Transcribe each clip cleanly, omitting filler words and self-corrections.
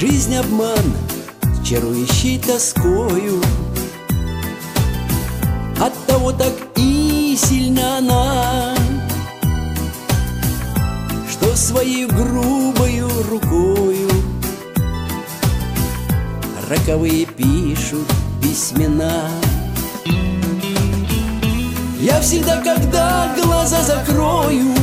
Жизнь обман, чарующий тоскою. Оттого так и сильна она, что своей грубою рукою роковые пишут письмена. Я всегда, когда глаза закрою,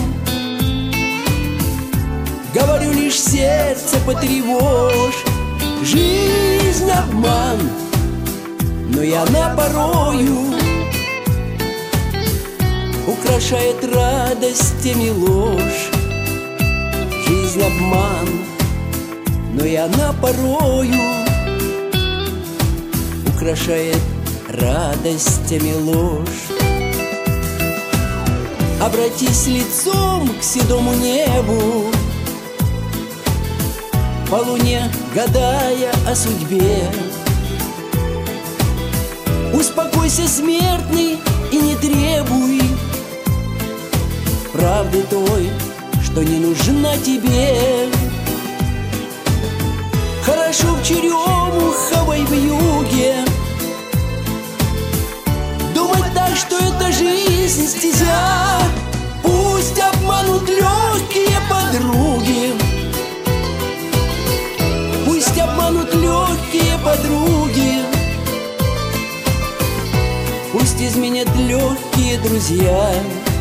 говорю лишь: сердце потревожь. Жизнь обман, но и она порою украшает радостями ложь. Жизнь обман, но и она порою украшает радостями ложь. Обратись лицом к седому небу, по луне гадая о судьбе. Успокойся, смертный, и не требуй правды той, что не нужна тебе. Хорошо в черемуховой вьюге думать так, что это жизнь стезя. Пусть обманут легкие подруги, пусть обманут легкие подруги, пусть изменят легкие друзья,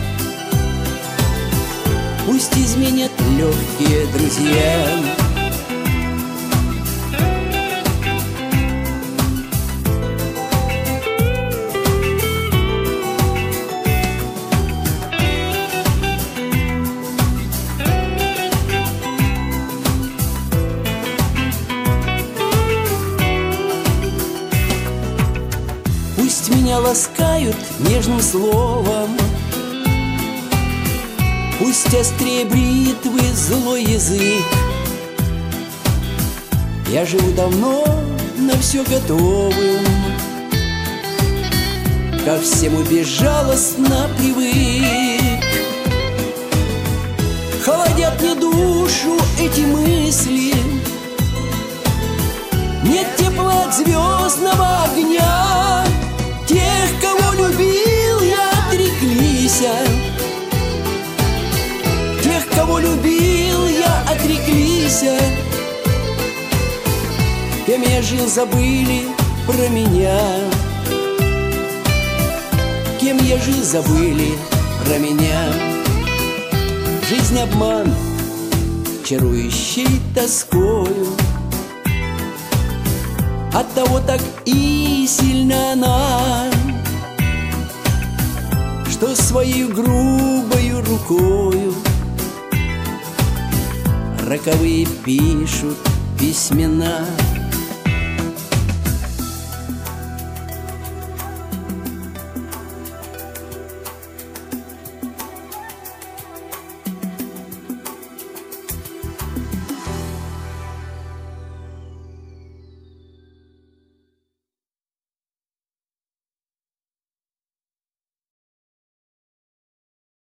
пусть изменят легкие друзья. Пусть меня ласкают нежным словом, пусть острее бритвы злой язык. Я живу давно, на все готовым, ко всему безжалостно привык. Холодят мне душу эти мысли, нет тепла от звездного огня. Тех, кого любил я, отреклись. Тех, кого любил я, отреклись. Кем я жил, забыли про меня. Кем я жил, забыли про меня. Жизнь обман, чарующий тоскою. Оттого так и сильна она, что своей грубою рукою роковые пишут письмена.